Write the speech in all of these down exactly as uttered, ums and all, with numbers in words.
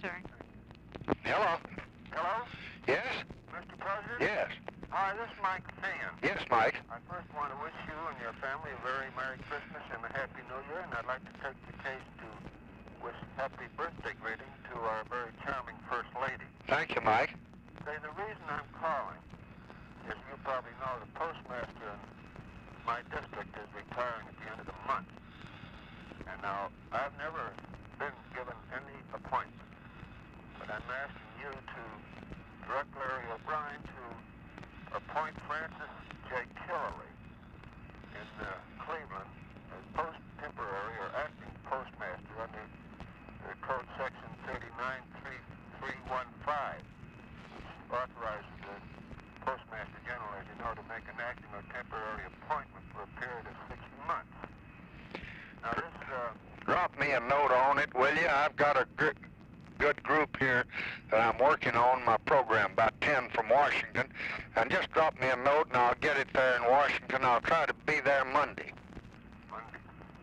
sir. Hello? Hello? Yes? Mister President? Yes. Hi, this is Mike Fan. Yes, Mike. I first want to wish you and your family a very Merry Christmas and a Happy New Year, and I'd like to take the case to wish happy birthday greeting to our very charming First Lady. Thank you, Mike. Say, the reason I'm calling is you probably know the postmaster in my district is retiring at the end of the month. And now, I've never been given any appointment, but I'm asking you to direct Larry O'Brien to appoint Francis J. Killeley in uh, Cleveland as post temporary or acting postmaster under the code section thirty-nine three three one five, which authorizes the postmaster general, as you know, to make an acting or temporary appointment for a period of six months. Now this, uh... Drop me a note on it, will you? I've got a good, good group here that I'm working on my program, about ten from Washington, and just drop me a note and I'll get it there in Washington. I'll try to be there Monday. Monday.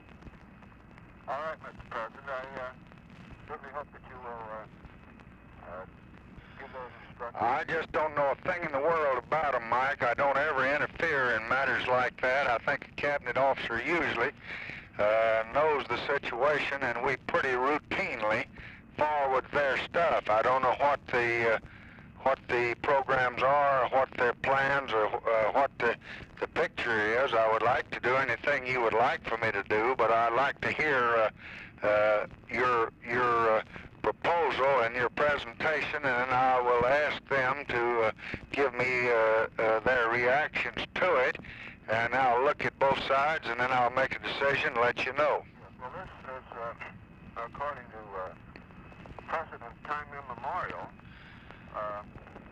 All right, Mister President, I uh, certainly hope that you will uh, uh, give those instructions. I just don't know a thing in the world about them, Mike. I don't ever interfere in matters like that. I think a cabinet officer usually uh, knows the situation, and we pretty routinely forward their stuff. I don't know what the uh, what the programs are, or what their plans, or uh, what the the picture is. I would like to do anything you would like for me to do, but I'd like to hear uh, uh, your your uh, proposal and your presentation, and then I will ask them to uh, give me uh, uh, their reactions to it, and I'll look at both sides, and then I'll make a decision and let you know. Well, this is, uh, according to uh, precedent time immemorial, uh,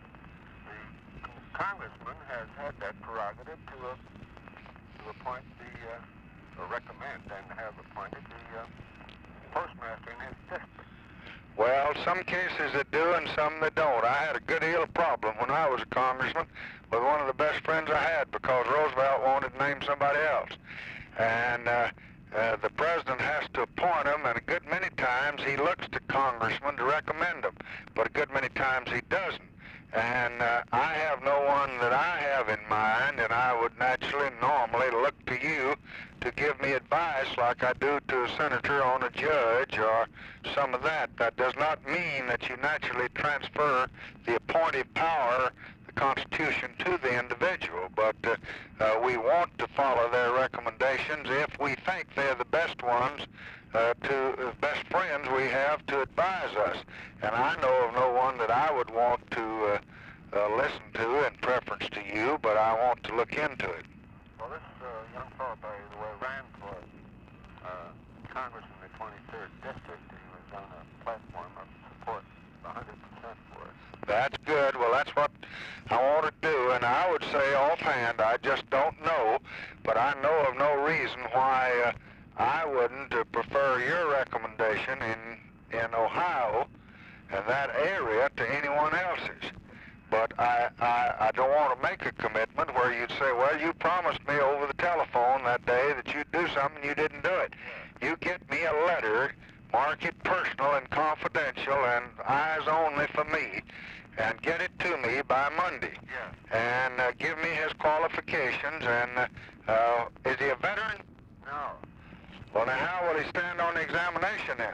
the congressman has had that prerogative to, uh, to appoint the, uh, or recommend and have appointed the uh, postmaster in his district. Well, some cases that do and some that don't. I had a good deal of problem when I was a congressman with one of the best friends I had because Roosevelt wanted to name somebody else. And uh, uh, the president has to appoint him, and a good many times he looks to congressmen to recommend them, but a good many times he doesn't. And uh, I have no one that I have in mind, and I would naturally normally look to you to give me advice like I do to a senator on a judge or some of that. That does not mean that you naturally transfer the appointive power, the Constitution, to the individual, but uh, uh, we want to follow their recommendations if we think they're the best ones, uh, to the best friends we have to advise us. And I know of no one that I would want to uh, uh, listen to in preference to you, but I want to look into it. Well, this uh, young fellow, by the way, ran for uh, Congress in the twenty-third District. He was on a platform of support one hundred percent for it. That's good. Well, that's what I want to do, and I would say offhand, I just don't know, but I know of no reason why uh, I wouldn't uh, prefer your recommendation in, in Ohio and that area to anyone else's. But I, I, I don't want to make a commitment where you'd say, well, you promised me over the telephone that day that you'd do something, you didn't do it. You get me a letter, mark it personal and confidential and eyes only for me, and get it to me by Monday. Yeah. And uh, give me his qualifications, and uh, uh, is he a veteran? No. Well, now how will he stand on the examination then?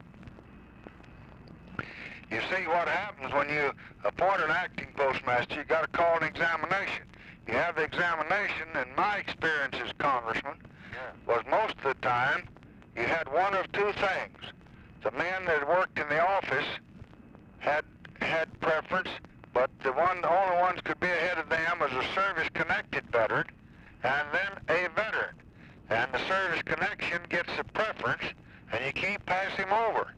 You see what happens when you appoint an acting postmaster, you got to call an examination. You have the examination, and my experience as congressman Yeah. was most of the time you had one of two things. The men that worked in the office had had preference, but the one, the only ones could be ahead of them was a service-connected veteran and then a veteran. And the service connection gets the preference, and you can't pass him over.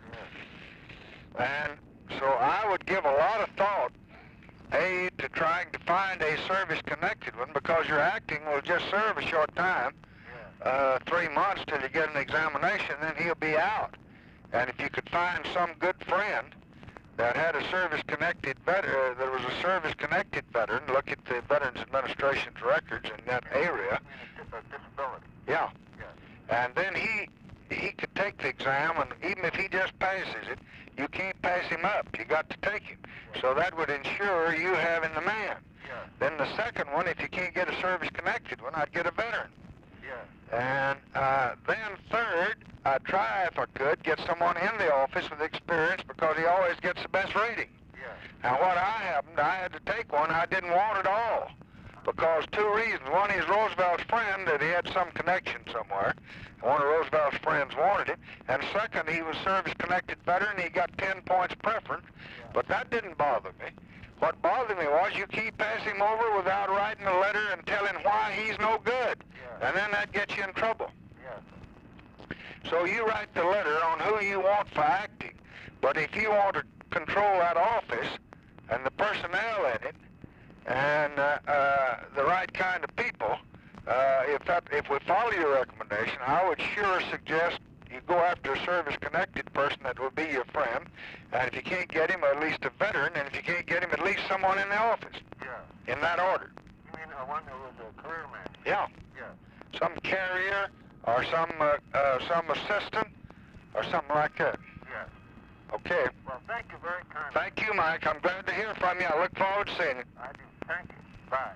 And so I would give a lot of thought, A, to trying to find a service-connected one, because your acting will just serve a short time, uh, three months till you get an examination, then he'll be out. And if you could find some good friend that had a service-connected veteran, uh, there was a service-connected veteran, look at the Veterans Administration's records in that area. Disability. Yeah. Yeah. And then he he could take the exam, and even if he just passes it, you can't pass him up. You got to take him. So that would ensure you having the man. Yeah. Then the second one, if you can't get a service-connected one, I'd get a veteran. Yeah. And uh, then third, I'd try, if I could, get someone in the office with experience because he always gets the best rating. Yeah. Now, what I happened, I had to take one I didn't want at all because two reasons. One, he's Roosevelt's friend, that he had some connection somewhere. One of Roosevelt's friends wanted him. And second, he was service-connected veteran. He got ten points preference. But that didn't bother me. What bothered me was you keep passing him over without writing a letter and telling why he's no good. Yeah. And then that gets you in trouble. Yeah. So you write the letter on who you want for acting. But if you want to control that office and the personnel in it and uh, uh, the right kind of people, uh, if that if we follow your recommendation, I would sure suggest you go after a service-connected person that will be your friend. And if you can't get him, at least a veteran. And if you can't get him, at least someone in the office. Yeah. In that order. You mean uh, one who was a career man? Yeah. Yeah. Some carrier or some uh, uh, some assistant or something like that. Yeah. Okay. Well, thank you very kindly. Thank you, Mike. I'm glad to hear from you. I look forward to seeing you. I do. Thank you. Bye.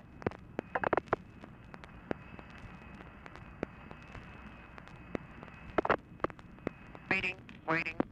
Waiting, waiting.